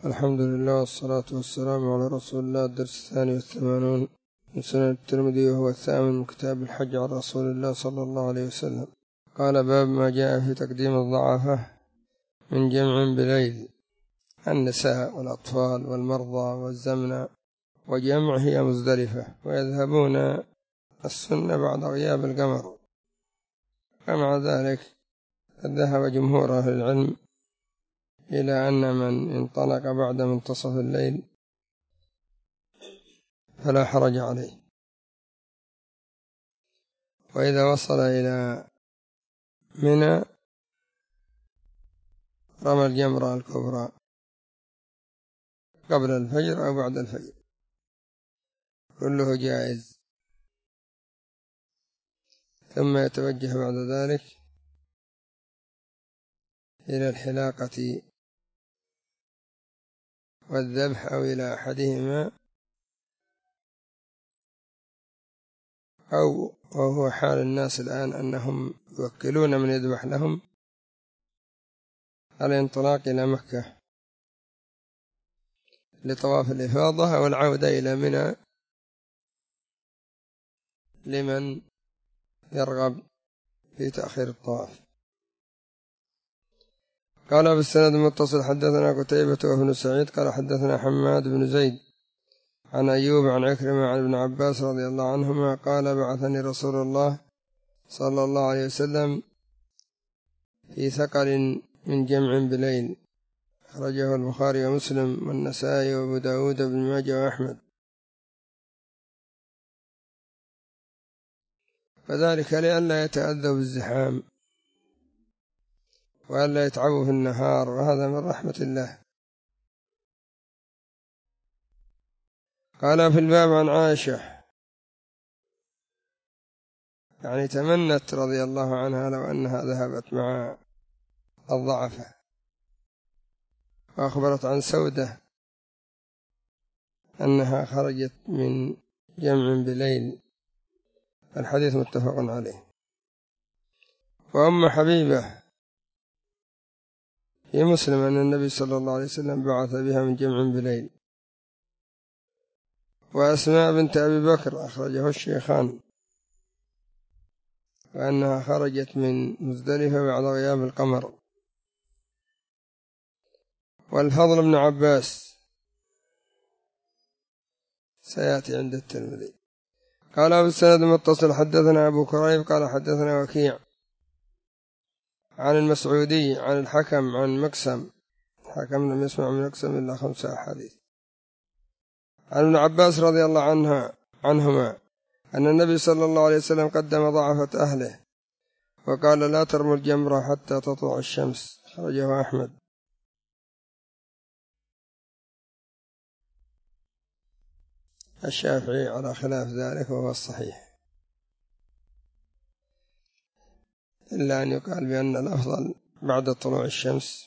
الحمد لله والصلاة والسلام على رسول الله. الدرس 82 من سنن الترمذي، وهو الثامن من كتاب الحج عن رسول الله صلى الله عليه وسلم. قال: باب ما جاء في تقديم الضعفة من جمع بليل: النساء والأطفال والمرضى والزمنة، وجمع هي مزدلفة، ويذهبون السنة بعد غياب القمر. ومع ذلك ذهب جمهور أهل العلم إلى أن من انطلق بعد منتصف الليل فلا حرج عليه، وإذا وصل إلى منى رمى الجمرة الكبرى قبل الفجر أو بعد الفجر، كله جائز، ثم يتوجه بعد ذلك إلى الحلاقة والذبح أو إلى أحدهما، أو وهو حال الناس الآن أنهم يوكلون من يذبح لهم على الانطلاق إلى مكة لطواف الإفاضة، أو العودة إلى منى لمن يرغب في تأخير الطواف. قال: بالسند المتصل حدثنا قتيبة وابن سعيد قال حدثنا حماد بن زيد عن أيوب عن عكرمة عن ابن عباس رضي الله عنهما قال: بعثني رسول الله صلى الله عليه وسلم في ثقل من جمع بليل، أخرجه البخاري ومسلم والنسائي وابو داود بن ماجه وأحمد. فذلك لئلا يتأذوا بالزحام وألا يتعبوا في النهار، وهذا من رحمة الله. قال في الباب عن عائشة، يعني تمنت رضي الله عنها لو أنها ذهبت مع الضعفة، وأخبرت عن سودة أنها خرجت من جمع بليل. الحديث متفق عليه. وأم حبيبة في مسلم أن النبي صلى الله عليه وسلم بعث بها من جمع بليل. وأسماء بنت أبي بكر أخرجه الشيخان، وأنها خرجت من مزدلفة بعد غياب القمر. والفضل بن عباس سيأتي عند الترمذي. قال: بالسند المتصل حدثنا أبو كريب قال حدثنا وكيع عن المسعودي عن الحكم عن مقسم، الحكم لم يسمع من مقسم إلا 5 أحاديث، عن ابن عباس رضي الله عنهما أن النبي صلى الله عليه وسلم قدم ضعفة أهله وقال: لا ترموا الجمرة حتى تطلع الشمس، أخرجه أحمد. الشافعي على خلاف ذلك وهو الصحيح، إلا أن يقال بأن الأفضل بعد طلوع الشمس،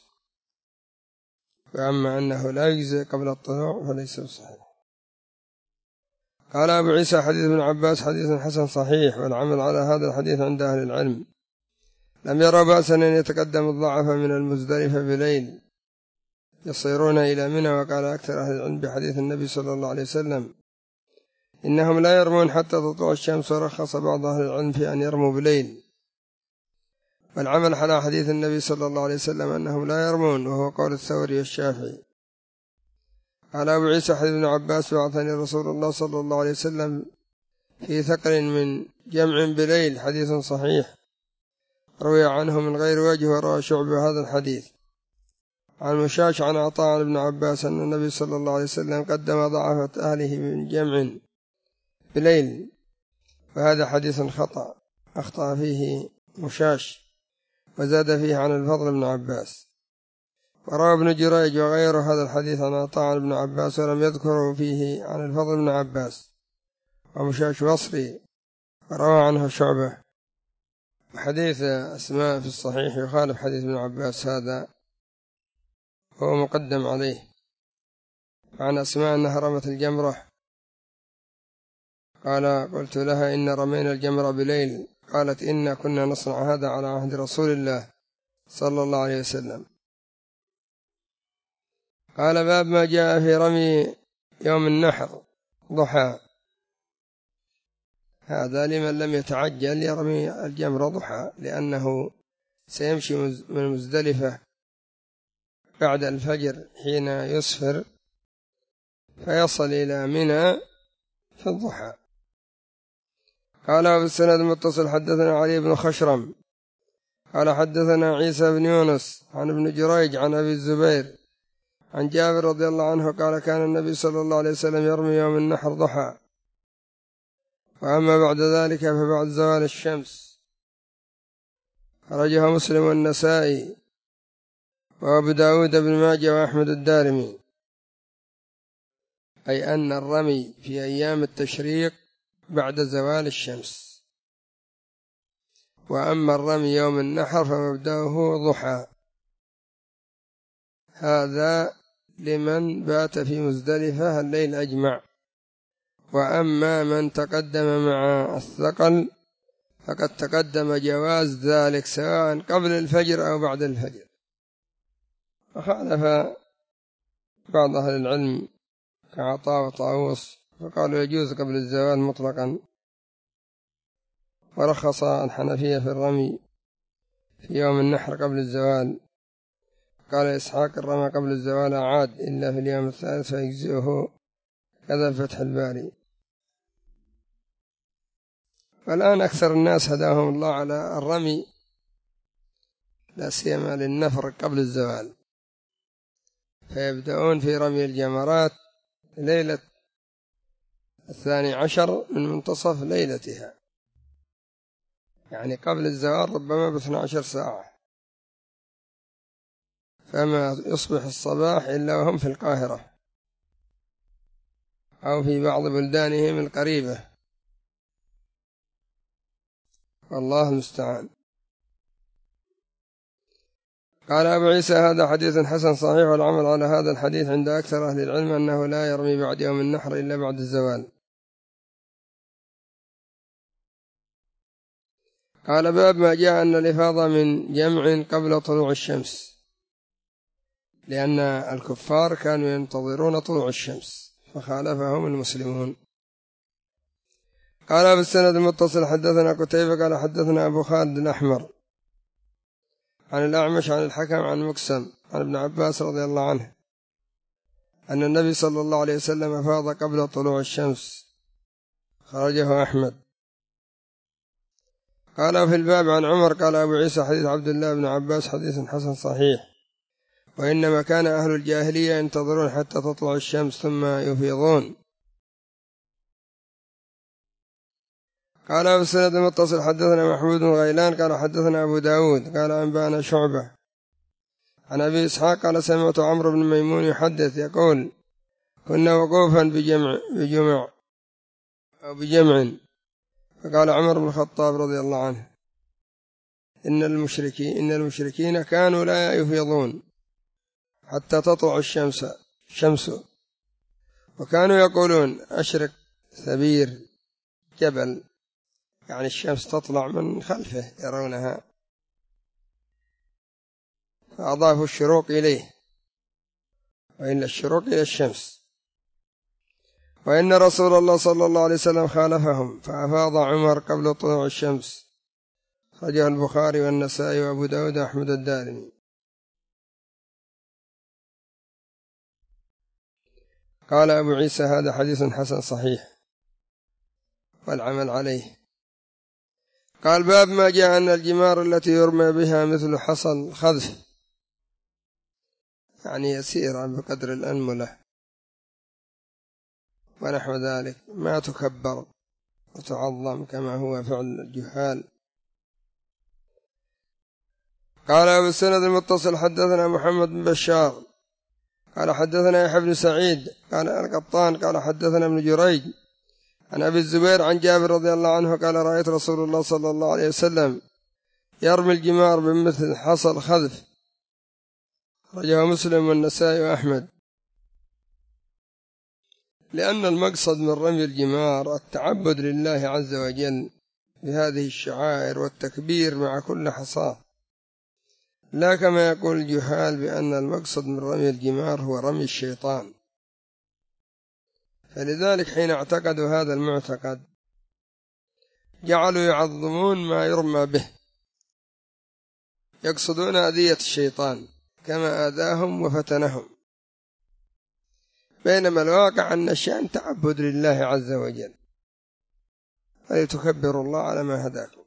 فأما أنه لا يجزي قبل الطلوع فليس صحيح. قال أبو عيسى: حديث ابن عباس حديث حسن صحيح، والعمل على هذا الحديث عند أهل العلم. لم يروا بأسا أن يتقدم الضعف من المزدلفة بليل يصيرون إلى منى. وقال أكثر أهل العلم بحديث النبي صلى الله عليه وسلم إنهم لا يرمون حتى تطلع الشمس، ورخص بعض أهل العلم في أن يرموا بليل. والعمل على حديث النبي صلى الله عليه وسلم أنهم لا يرمون، وهو قول الثوري والشافعي. قال أبو عيسى: حديث ابن عباس بعثني رسول الله صلى الله عليه وسلم في ثقل من جمع بليل، حديث صحيح روي عنه من غير وجه، وروى شعبة هذا الحديث عن مشاش عن عطاء عن ابن عباس أن النبي صلى الله عليه وسلم قدم ضعفة أهله من جمع بليل، وهذا حديث خطأ أخطأ فيه مشاش، وزاد فيه عن الفضل بن عباس. وروى ابن جريج وغيره هذا الحديث عن عطاء عن ابن عباس، ولم يذكروا فيه عن الفضل بن عباس، ومشاش بصري وروى عنه شعبة. حديث أسماء في الصحيح يخالف حديث ابن عباس هذا، هو مقدم عليه. عن أسماء أنها رمت الجمرة، قال: قلت لها: إن رمينا الجمرة بليل. قالت: إنا كنا نصنع هذا على عهد رسول الله صلى الله عليه وسلم. قال باب ما جاء في رمي يوم النحر ضحى. هذا لمن لم يتعجل يرمي الجمر ضحى، لأنه سيمشي من مزدلفة بعد الفجر حين يصفر فيصل إلى منى في الضحى. قال بالسند المتصل حدثنا علي بن خشرم قال حدثنا عيسى بن يونس عن ابن جريج عن أبي الزبير عن جابر رضي الله عنه قال كان النبي صلى الله عليه وسلم يرمي يوم النحر ضحى، وأما بعد ذلك فبعد زوال الشمس. خرجها مسلم والنسائي وأبو داود بن ماجه وأحمد الدارمي، أي أن الرمي في أيام التشريق بعد زوال الشمس، وأما الرمي يوم النحر فمبدأه ضحى. هذا لمن بات في مزدلفة الليل أجمع. وأما من تقدم مع الثقل فقد تقدم جواز ذلك سواء قبل الفجر أو بعد الفجر. وخالف بعض أهل العلم كعطاء وطاووس فقالوا يجوز قبل الزوال مطلقا، ورخص الحنفية في الرمي في يوم النحر قبل الزوال. قال إسحاق الرمى قبل الزوال عاد إلا في اليوم الثالث فيجزئه، كذا فتح الباري. والآن أكثر الناس هداهم الله على الرمي لا سيما للنفر قبل الزوال، فيبدأون في رمي الجمرات ليلة 12 من منتصف ليلتها، يعني قبل الزوال ربما ب12 ساعة، فما يصبح الصباح إلا وهم في القاهرة أو في بعض بلدانهم القريبة، والله المستعان. قال أبو عيسى هذا حديث حسن صحيح، والعمل على هذا الحديث عند أكثر أهل العلم أنه لا يرمي بعد يوم النحر إلا بعد الزوال. قال باب ما جاء أن الإفاضة من جمع قبل طلوع الشمس، لأن الكفار كانوا ينتظرون طلوع الشمس فخالفهم المسلمون. قال بالسند المتصل حدثنا قتيبة قال حدثنا أبو خالد الأحمر عن الأعمش عن الحكم عن مقسم عن ابن عباس رضي الله عنه أن النبي صلى الله عليه وسلم أفاض قبل طلوع الشمس، خرجه أحمد. قال في الباب عن عمر قال أبو عيسى حديث عبد الله بن عباس حديث حسن صحيح، وإنما كان أهل الجاهلية ينتظرون حتى تطلع الشمس ثم يفيضون. قال بالسند المتصل حدثنا محمود بن غيلان قال حدثنا أبو داود قال أنبأنا شعبة عن أبي إسحاق قال سمعت عمرو بن ميمون يحدث يقول كنا وقوفا بجمع فقال عمر بن الخطاب رضي الله عنه إن المشركين كانوا لا يفيضون حتى تطلع الشمس، وكانوا يقولون أشرق ثبير جبل، يعني الشمس تطلع من خلفه يرونها، فأضافوا الشروق إليه، وإن الشروق إلى الشمس. وإن رسول الله صلى الله عليه وسلم خالفهم فأفاض عمر قبل طلوع الشمس، خرجه البخاري والنسائي وأبو داود أحمد الدارمي. قال أبو عيسى هذا حديث حسن صحيح، والعمل عليه. قال باب ما جاء أن الجمار التي يرمى بها مثل حصى خذف، يعني يسيرا بقدر الأنملة ونحو ذلك، ما تكبر وتعظم كما هو فعل الجهال. قال أبو السند المتصل حدثنا محمد بن بشار قال حدثنا يحيى بن سعيد قال القطان قال حدثنا ابن جريج عن أبي الزبير عن جابر رضي الله عنه قال رأيت رسول الله صلى الله عليه وسلم يرمي الجمار بمثل حصى الخذف، خرجه مسلم والنسائي وأحمد. لأن المقصد من رمي الجمار التعبد لله عز وجل بهذه الشعائر والتكبير مع كل حصاة، لا كما يقول الجهال بأن المقصد من رمي الجمار هو رمي الشيطان. فلذلك حين اعتقدوا هذا المعتقد جعلوا يعظمون ما يرمى به، يقصدون أذية الشيطان كما آذاهم وفتنهم، بينما الواقع أن الشأن تعبد لله عز وجل، فلتكبروا الله على ما هداكم.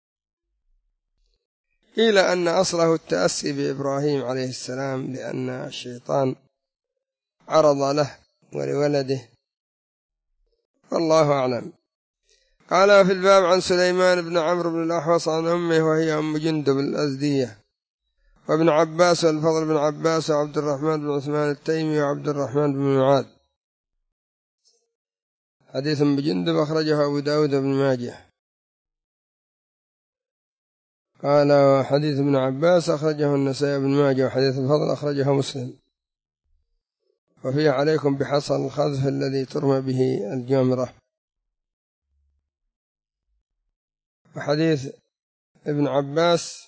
قيل أن أصله التأسي بإبراهيم عليه السلام، لأن الشيطان عرض له ولولده، والله أعلم. قال في الباب عن سليمان بن عمرو بن الأحوص عن أمه وهي أم جندب الأزدية، وابن عباس والفضل بن عباس وعبد الرحمن بن عثمان التيمي وعبد الرحمن بن معاذ. حديث أم جندب أخرجه أبو داود بن ماجه. قال حديث ابن عباس أخرجه النسائي بن ماجه، وحديث الفضل أخرجه مسلم. وفيه عليكم بحصى الخذف الذي ترمى به الجمرة. وحديث ابن عباس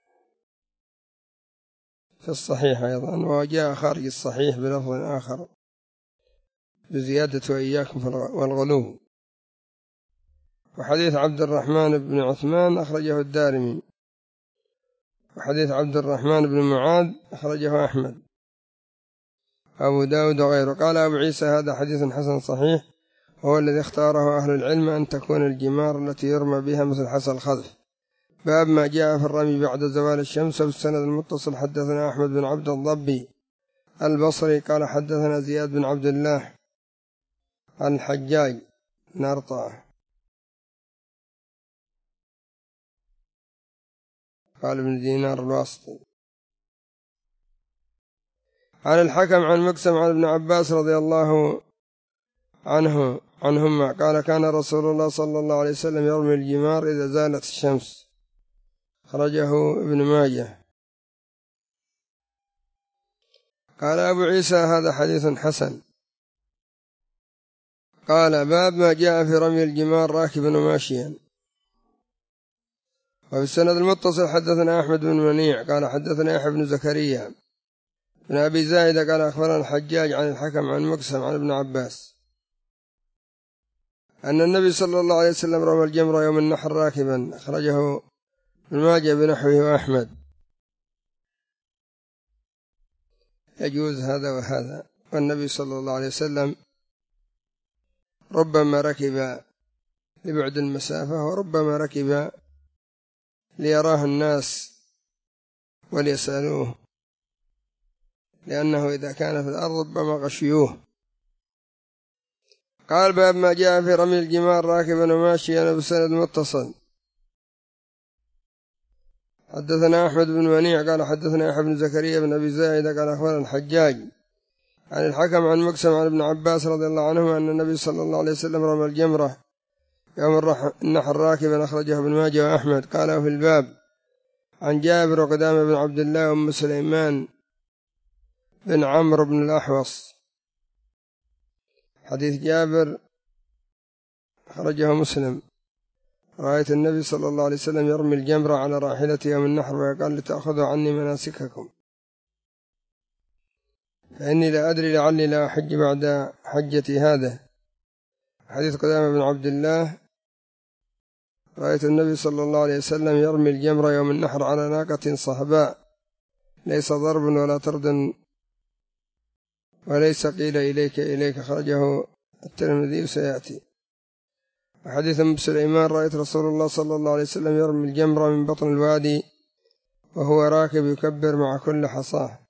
في الصحيح أيضا، وجاء خارج الصحيح بلفظ آخر بزيادة وإياكم والغلو. وحديث عبد الرحمن بن عثمان أخرجه الدارمي. وحديث عبد الرحمن بن معاذ أخرجه أحمد أبو داود وغيره. قال أبو عيسى هذا حديث حسن صحيح، وهو الذي اختاره أهل العلم أن تكون الجمار التي يرمى بها مثل حصى الخذف. باب ما جاء في الرمي بعد زوال الشمس. بالسند المتصل حدثنا أحمد بن عبد الضبي البصري قال حدثنا زياد بن عبد الله عن الحجاج نارطة قال ابن دينار الواسطي عن الحكم عن مقسم عن ابن عباس رضي الله عنهما قال كان رسول الله صلى الله عليه وسلم يرمي الجمار إذا زالت الشمس. خرجه ابن ماجه. قال أبو عيسى هذا حديث حسن. قال باب ما جاء في رمي الجمار راكبا وماشيا. وفي السند المتصل حدثنا أحمد بن منيع قال حدثنا يحيى بن زكريا بن أبي زايدة قال أخبرنا الحجاج عن الحكم عن مقسم عن ابن عباس أن النبي صلى الله عليه وسلم رمى الجمر يوم النحر راكبا. أخرجه ابن ماجه بنحوه وأحمد. يجوز هذا وهذا. والنبي صلى الله عليه وسلم ربما ركب لبعد المسافة، وربما ركب ليراه الناس وليسألوه، لأنه إذا كان في الأرض ربما غشيوه. قال باب ما جاء في رمي الجمار راكبا وماشيا. بسند متصل حدثنا أحمد بن منيع قال حدثنا يحيى بن زكريا بن أبي زايدة قال أخبرنا الحجاج عن الحكم عن مقسم عن ابن عباس رضي الله عنهما أن النبي صلى الله عليه وسلم رمى الجمرة يوم النحر راكبا. أخرجه ابن ماجه وأحمد. قال في الباب عن جابر وقدامة بن عبد الله وأم سليمان بن عمرو بن الأحوص. حديث جابر خرجه مسلم. رأيت النبي صلى الله عليه وسلم يرمي الجمرة على راحلته يوم النحر ويقال لتأخذوا عني مناسككم، فإني لا أدري لعلي لا أحج بعد حجتي هذا. حديث قدامة بن عبد الله رأيت النبي صلى الله عليه وسلم يرمي الجمرة يوم النحر على ناقة صهباء ليس ضرب ولا طرد وليس قيل إليك. خرجه الترمذي سيأتي. حديث أم سليمان رأيت رسول الله صلى الله عليه وسلم يرمي الجمرة من بطن الوادي وهو راكب يكبر مع كل حصاه.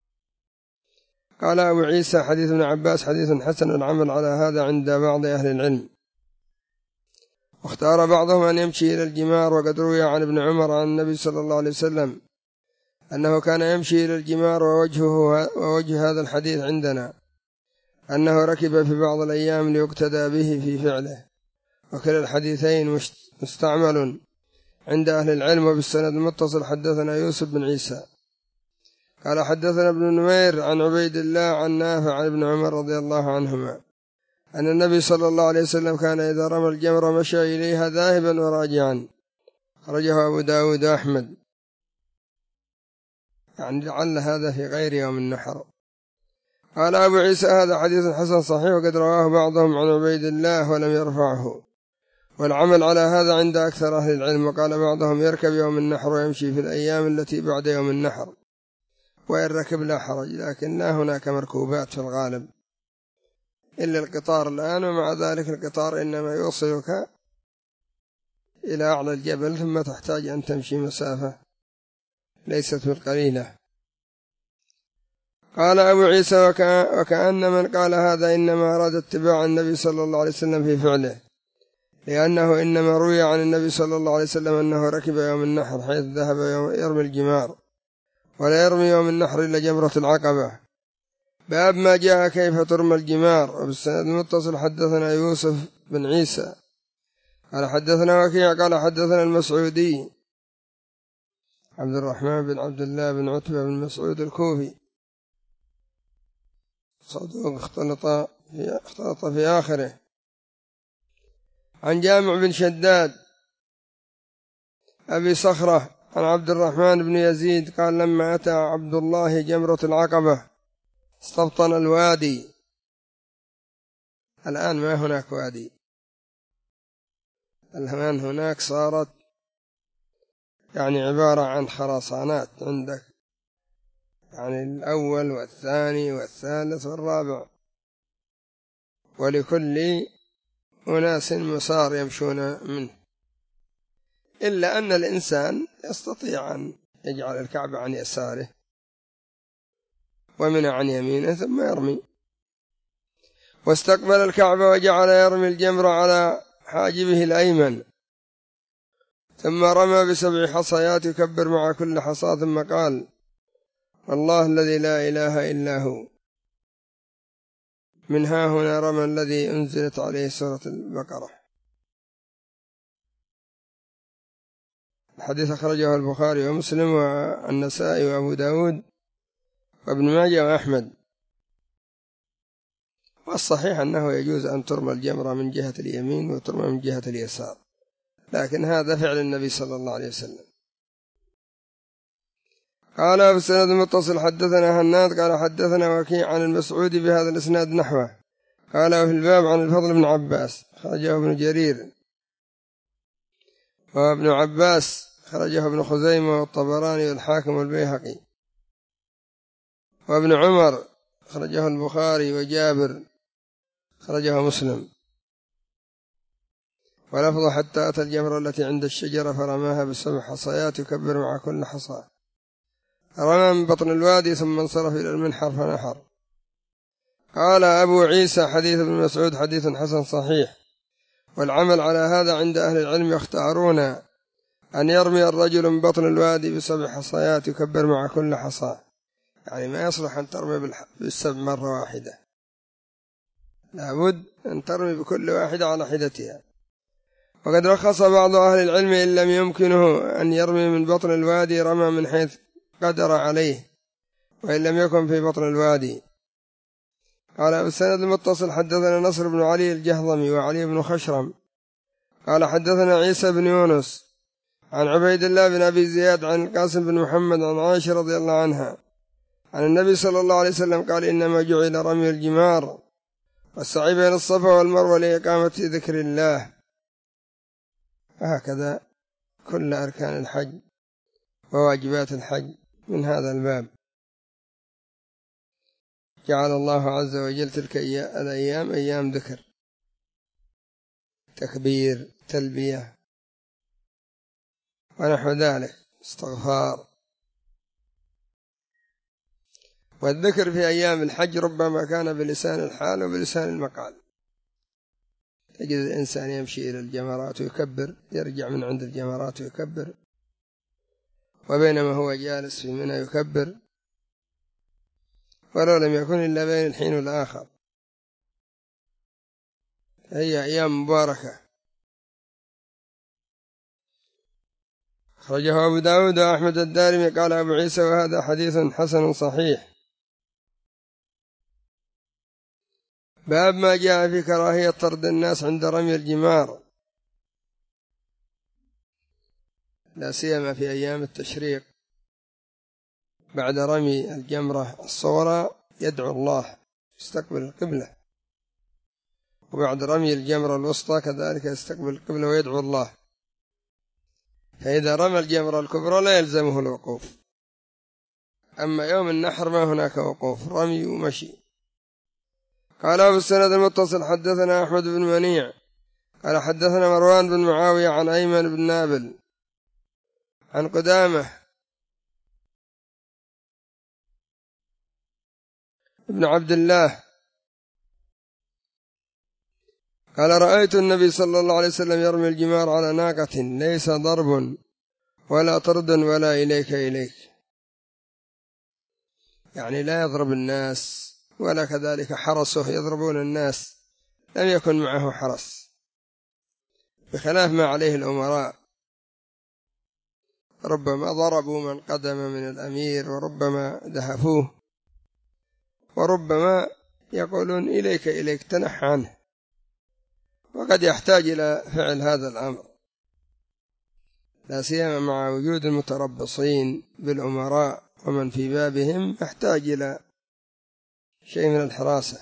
قال أبو عيسى حديث ابن عباس حديث حسن. العمل على هذا عند بعض أهل العلم، واختار بعضهم أن يمشي إلى الجمار. وقد روي عن ابن عمر عن النبي صلى الله عليه وسلم أنه كان يمشي إلى الجمار، ووجه هذا الحديث عندنا أنه ركب في بعض الأيام ليقتدى به في فعله. وكلا الحديثين مستعمل عند أهل العلم. وبالسند المتصل حدثنا يوسف بن عيسى قال حدثنا ابن نمير عن عبيد الله عن نافع عن ابن عمر رضي الله عنهما أن النبي صلى الله عليه وسلم كان إذا رمى الجمر مشى إليها ذاهبا وراجعا. خرجه أبو داود أحمد. يعني لعل هذا في غير يوم النحر. قال أبو عيسى هذا حديث حسن صحيح وقد رواه بعضهم عن عبيد الله ولم يرفعه، والعمل على هذا عند أكثر أهل العلم. وقال بعضهم يركب يوم النحر ويمشي في الأيام التي بعد يوم النحر، وإن ركب لا حرج، لكن لا هناك مركوبات في الغالب إلا القطار الآن، ومع ذلك القطار إنما يوصلك إلى أعلى الجبل ثم تحتاج أن تمشي مسافة ليست بالقليلة. قال أبو عيسى وكأن من قال هذا إنما أراد اتباع النبي صلى الله عليه وسلم في فعله، لأنه إنما روي عن النبي صلى الله عليه وسلم أنه ركب يوم النحر حيث ذهب يرمي الجمار، ولا يرمي يوم النحر إلا جمرة العقبة. باب ما جاء كيف ترمى الجمار. وبالسند المتصل حدثنا يوسف بن عيسى قال حدثنا وكيع قال حدثنا المسعودي عبد الرحمن بن عبد الله بن عتبة بن مسعود الكوفي صدوق اختلط في آخره، عن جامع بن شداد أبي صخرة عن عبد الرحمن بن يزيد قال لما أتى عبد الله جمرة العقبة استبطن الوادي. الآن ما هناك وادي، الآن هناك صارت يعني عبارة عن خرسانات عندك، يعني الأول والثاني والثالث والرابع، ولكل أناس مسار يمشون منه، إلا أن الإنسان يستطيع أن يجعل الكعبة عن يساره ومن عن يمينه ثم يرمي. واستقبل الكعبة وجعل يرمي الجمر على حاجبه الأيمن، ثم رمى ب7 حصيات يكبر مع كل حصاة، ثم قال والله الذي لا إله إلا هو. من ها هنا رمى الذي أنزلت عليه سورة البقرة. الحديث أخرجه البخاري ومسلم والنسائي وأبو داود وابن ماجه وأحمد. والصحيح أنه يجوز أن ترمى الجمرة من جهة اليمين وترمى من جهة اليسار، لكن هذا فعل النبي صلى الله عليه وسلم. قال في السند المتصل حدثنا هناد قال حدثنا وكيع عن المسعود بهذا الإسناد نحوه. قال في الباب عن الفضل بن عباس خرجه ابن جرير، وابن عباس خرجه ابن خزيمة والطبراني والحاكم والبيهقي، وابن عمر خرجه البخاري، وجابر خرجه مسلم. ولفظ حتى أتى الجمرة التي عند الشجرة فرماها ب7 حصيات يكبر مع كل حصى، رمى من بطن الوادي ثم انصرف إلى المنحر فنحر. قال أبو عيسى حديث ابن مسعود حديث حسن صحيح، والعمل على هذا عند أهل العلم يختارون أن يرمي الرجل من بطن الوادي ب7 حصيات يكبر مع كل حصى، يعني ما يصلح أن ترمي ب7 مرة واحدة، لابد أن ترمي بكل واحدة على حدتها. وقد رخص بعض أهل العلم إن لم يمكنه أن يرمي من بطن الوادي رمى من حيث قدر عليه وإن لم يكن في بطن الوادي. قال بالسند المتصل حدثنا نصر بن علي الجهضمي وعلي بن خشرم قال حدثنا عيسى بن يونس عن عبيد الله بن أبي زياد عن القاسم بن محمد عن عائشة رضي الله عنها عن النبي صلى الله عليه وسلم قال إنما جعل رمي الجمار والسعي بين الصفا والمروة لإقامة ذكر الله. وهكذا كل أركان الحج وواجبات الحج من هذا الباب جعل الله عز وجل تلك الأيام أيام ذكر، تكبير، تلبية ونحو ذلك، استغفار. والذكر في أيام الحج ربما كان بلسان الحال وبلسان المقال. تجد الإنسان يمشي إلى الجمرات ويكبر، يرجع من عند الجمرات ويكبر، وبينما هو جالس في منى يكبر، ولو لم يكن إلا بين الحين والآخر. هي أيام مباركة. خرجه أبو داود وأحمد الدارمي قال أبو عيسى وهذا حديث حسن صحيح. باب ما جاء في كراهية طرد الناس عند رمي الجمار، لا سيما في أيام التشريق، بعد رمي الجمرة الصغرى يدعو الله يستقبل القبلة، وبعد رمي الجمرة الوسطى كذلك يستقبل القبلة ويدعو الله. فإذا رمى الجمرة الكبرى لا يلزمه الوقوف، أما يوم النحر ما هناك وقوف، رمي ومشي. قال أبو السند المتصل حدثنا أحمد بن منيع قال حدثنا مروان بن معاوية عن أيمن بن نابل عن قدامة بن عبد الله قال رأيت النبي صلى الله عليه وسلم يرمي الجمار على ناقة ليس ضرب ولا طرد ولا إليك إليك، يعني لا يضرب الناس ولا كذلك حرسه يضربون الناس، لم يكن معه حرس، بخلاف ما عليه الأمراء، ربما ضربوا من قدم من الأمير وربما دهفوه وربما يقولون إليك إليك تنح عنه، وقد يحتاج إلى فعل هذا الأمر، لا سيما مع وجود المتربصين بالأمراء ومن في بابهم يحتاج إلى شيء من الحراسة،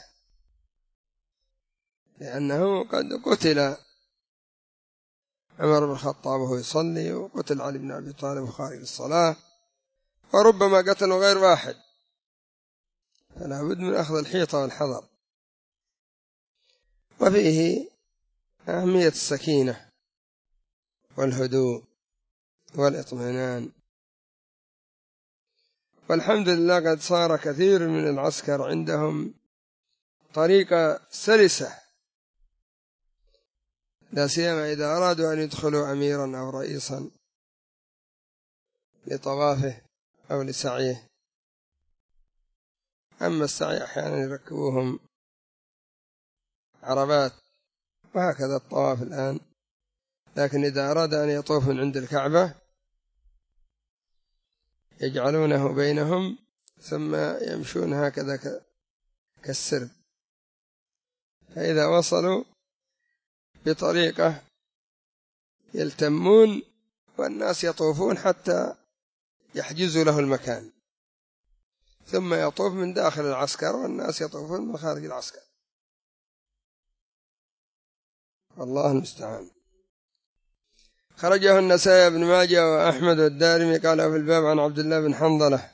لأنه قد قتل عمر بن الخطاب وهو يصلي، وقتل علي بن أبي طالب خارج الصلاة، وربما قتلوا غير واحد، فلا بد من أخذ الحيطة والحذر. وفيه أهمية السكينة والهدوء والاطمئنان، والحمد لله قد صار كثير من العسكر عندهم طريقة سلسة، لا سيما إذا أرادوا أن يدخلوا أميرا أو رئيسا لطوافه أو لسعيه. أما السعي أحيانا يركبوهم عربات، وهكذا الطواف الآن، لكن إذا أراد أن يطوف من عند الكعبة يجعلونه بينهم ثم يمشون هكذا كالسرب، فإذا وصلوا بطريقة يلتمون والناس يطوفون حتى يحجزوا له المكان، ثم يطوف من داخل العسكر والناس يطوفون من خارج العسكر، والله المستعان. خرجه النسائي بن ماجه وأحمد والدارمي قال في الباب عن عبد الله بن حنظلة،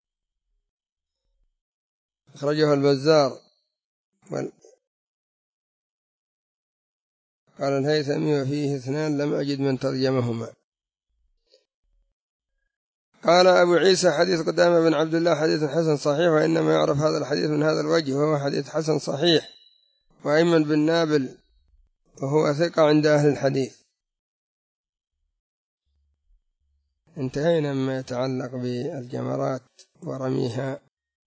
خرجه البزار قال الهيثمي وفيه اثنان لم أجد من ترجمهما. قال أبو عيسى حديث قدامة بن عبد الله حديث حسن صحيح، وإنما يعرف هذا الحديث من هذا الوجه وهو حديث حسن صحيح. وأيمن بن نابل وهو ثقة عند أهل الحديث. انتهينا مما يتعلق بالجمرات ورميها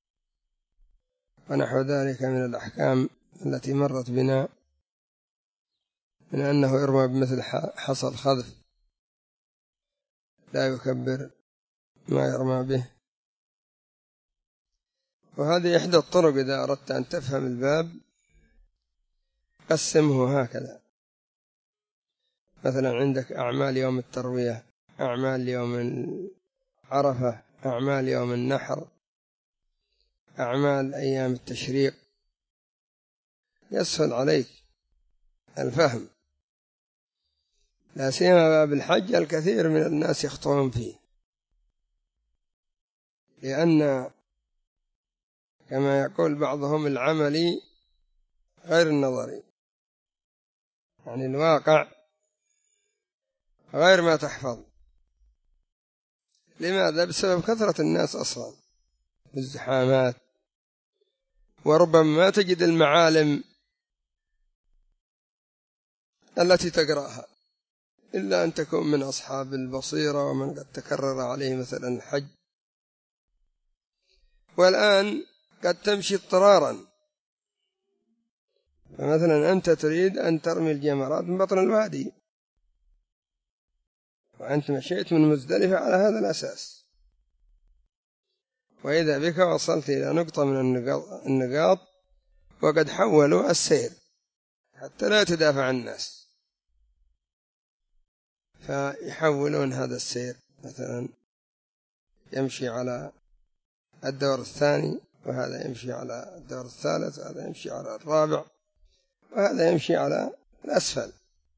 ونحو ذلك من الأحكام التي مرت بنا، من أنه يرمى بمثل حصى الخذف لا يكبر ما يرمى به. وهذه إحدى الطرق إذا أردت أن تفهم الباب قسمه هكذا، مثلا عندك أعمال يوم التروية، أعمال يوم عرفة، أعمال يوم النحر، أعمال أيام التشريق، يسهل عليك الفهم، لا سيما باب الحج الكثير من الناس يخطئون فيه، لأن كما يقول بعضهم العملي غير النظري، يعني الواقع غير ما تحفظ. لماذا؟ بسبب كثرة الناس أصلا بالزحامات، وربما ما تجد المعالم التي تقرأها إلا أن تكون من أصحاب البصيرة ومن قد تكرر عليه مثلا الحج. والآن قد تمشي اضطرارا، فمثلا أنت تريد أن ترمي الجمرات من بطن الوادي، وأنت مشيت من مزدلفة على هذا الأساس، وإذا بك وصلت إلى نقطة من النقاط وقد حولوا السير حتى لا تدافع الناس، فيحولون هذا السير، مثلا يمشي على الدور الثاني، وهذا يمشي على الدور الثالث، وهذا يمشي على الرابع، وهذا يمشي على الأسفل.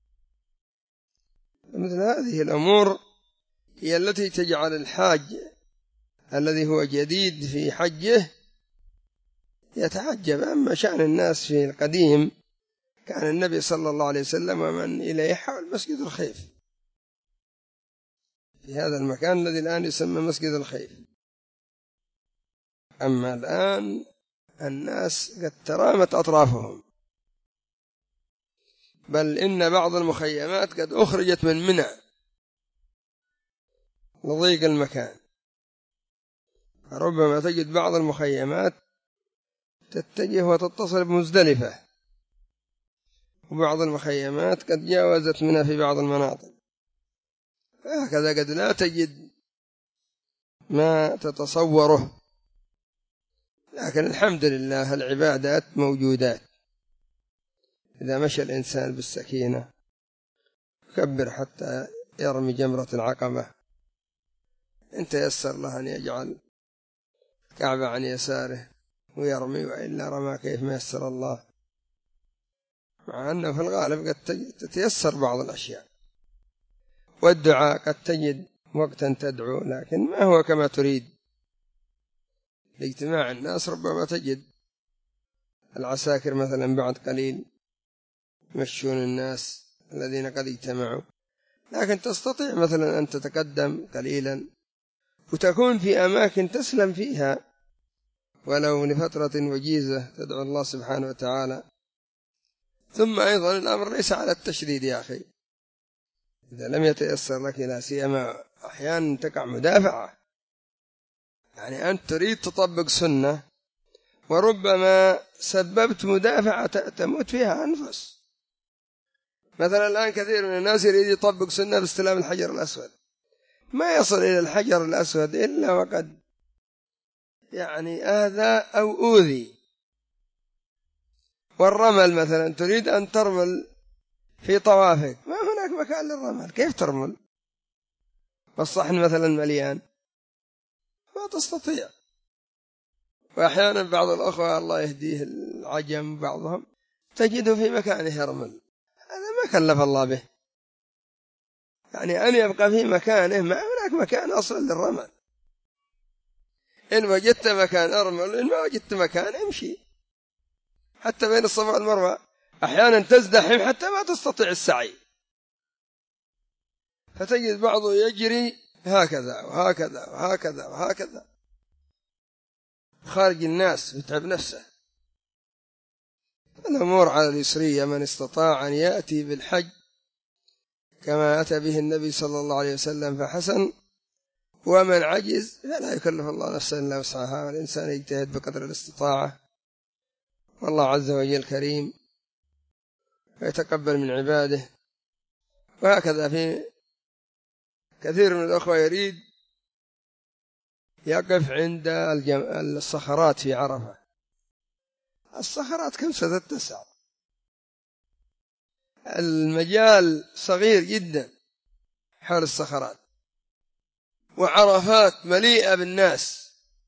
مثل هذه الأمور هي التي تجعل الحاج الذي هو جديد في حجه يتعجب. أما شأن الناس في القديم كان النبي صلى الله عليه وسلم ومن إليه حول مسجد الخيف، في هذا المكان الذي الآن يسمى مسجد الخيف. أما الآن الناس قد ترامت أطرافهم، بل إن بعض المخيمات قد أخرجت من منى لضيق المكان. ربما تجد بعض المخيمات تتجه وتتصل بمزدلفة، وبعض المخيمات قد جاوزت منها في بعض المناطق. هكذا قد لا تجد ما تتصوره، لكن الحمد لله العبادات موجودات. إذا مشى الإنسان بالسكينة يكبر حتى يرمي جمرة العقبة، إن تيسر له أن يجعل كعبة عن يساره ويرمي، وإلا رمى كيف ما يسر الله، مع أنه في الغالب قد تتيسر بعض الأشياء. والدعاء قد تجد وقتا تدعو لكن ما هو كما تريد. لاجتماع الناس ربما تجد العساكر مثلا بعد قليل يمشون الناس الذين قد اجتمعوا، لكن تستطيع مثلا أن تتقدم قليلا وتكون في أماكن تسلم فيها ولو لفترة وجيزة، تدعو الله سبحانه وتعالى. ثم أيضا الأمر ليس على التشديد يا أخي، إذا لم يتيسر لك، لا سيما أحيانا تقع مدافعة، يعني أنت تريد تطبق سنة وربما سببت مدافعة تموت فيها أنفس. مثلا الآن كثير من الناس يريد يطبق سنة باستلام الحجر الأسود، ما يصل إلى الحجر الأسود إلا وقد يعني آذى أو أوذي. والرمل مثلا تريد أن ترمل في طوافك، ما هناك مكان للرمل، كيف ترمل؟ والصحن مثلا مليان، ما تستطيع. وأحيانا بعض الأخوة الله يهديه العجم بعضهم تجده في مكانه يرمل، هذا ما كلف الله به، يعني أن يبقى في مكانه، ما هناك مكان أصلا للرمل. إن وجدت مكان أرمل، إن ما وجدت مكان امشي. حتى بين الصفا والمروة أحيانا تزدحم حتى ما تستطيع السعي، فتجد بعضه يجري هكذا وهكذا وهكذا وهكذا خارج الناس يتعب نفسه. الأمور على اليسرية، من استطاع أن يأتي بالحج كما أتى به النبي صلى الله عليه وسلم فحسن، ومن عجز فلا يكلف الله نفسا إلا وسعها، والإنسان يجتهد بقدر الاستطاعة، والله عز وجل كريم ويتقبل من عباده. وهكذا في كثير من الأخوة يريد يقف عند الصخرات في عرفة. الصخرات كم ستتسع؟ المجال صغير جدا حول الصخرات، وعرفات مليئة بالناس.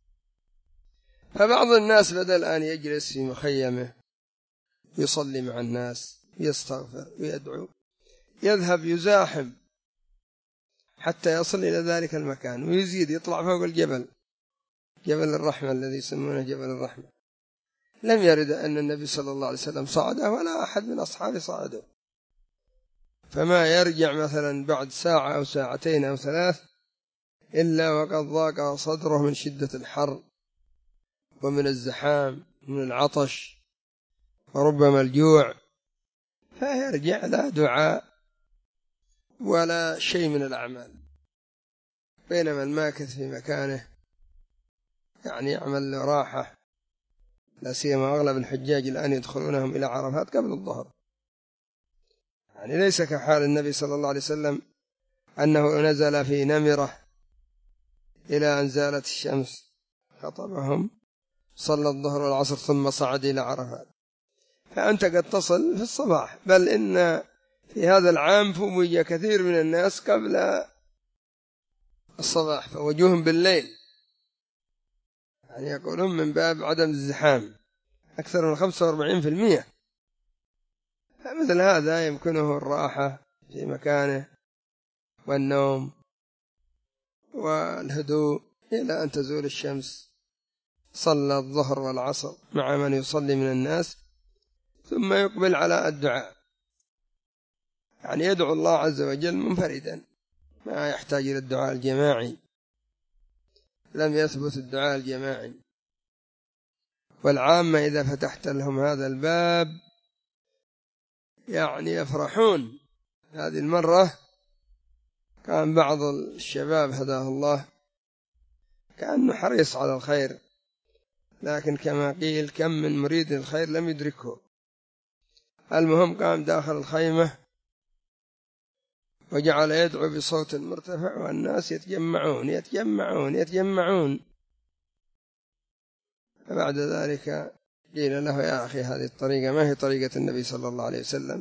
فبعض الناس بدل أن يجلس في مخيمه يصلي مع الناس يستغفر ويدعو، يذهب يزاحم حتى يصل إلى ذلك المكان، ويزيد يطلع فوق الجبل، جبل الرحمة الذي يسمونه جبل الرحمة. لم يرد أن النبي صلى الله عليه وسلم صعده ولا أحد من أصحابه صعده، فما يرجع مثلا بعد ساعة أو ساعتين أو ثلاث إلا وقد ضاق صدره من شدة الحر ومن الزحام ومن العطش وربما الجوع، فيرجع لا دعاء ولا شيء من الأعمال. بينما الماكث في مكانه يعني يعمل راحة، لا سيما أغلب الحجاج الآن يدخلونهم إلى عرفات قبل الظهر، يعني ليس كحال النبي صلى الله عليه وسلم أنه نزل في نمرة إلى أن زالت الشمس، خطبهم صلى الظهر والعصر ثم صعد إلى عرفات. فأنت قد تصل في الصباح، بل إن في هذا العام فوج كثير من الناس قبل الصباح فوجوهم بالليل، يعني يقولون من باب عدم الزحام أكثر من 45%. فمثل هذا يمكنه الراحة في مكانه والنوم والهدوء إلى أن تزول الشمس، صلى الظهر والعصر مع من يصلي من الناس، ثم يقبل على الدعاء، يعني يدعو الله عز وجل منفردا، ما يحتاج إلى الدعاء الجماعي، لم يثبت الدعاء الجماعي. والعامة إذا فتحت لهم هذا الباب يعني يفرحون. هذه المرة كان بعض الشباب هداه الله كأنه حريص على الخير، لكن كما قيل كم من مريد الخير لم يدركه. المهم قام داخل الخيمة وجعل يدعو بصوت مرتفع، والناس يتجمعون يتجمعون يتجمعون. فبعد ذلك قيل له: يا أخي، هذه الطريقة ما هي طريقة النبي صلى الله عليه وسلم.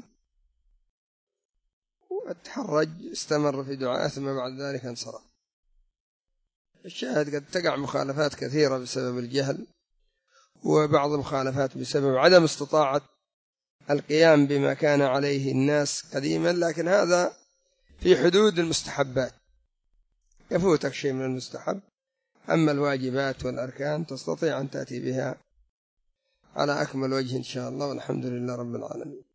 وتحرج، استمر في دعاء، ثم بعد ذلك انصرف. الشاهد قد تقع مخالفات كثيرة بسبب الجهل، وبعض المخالفات بسبب عدم استطاعة القيام بما كان عليه الناس قديما، لكن هذا في حدود المستحبات، يفوتك شيء من المستحب. أما الواجبات والأركان تستطيع أن تأتي بها على أكمل وجه إن شاء الله، والحمد لله رب العالمين.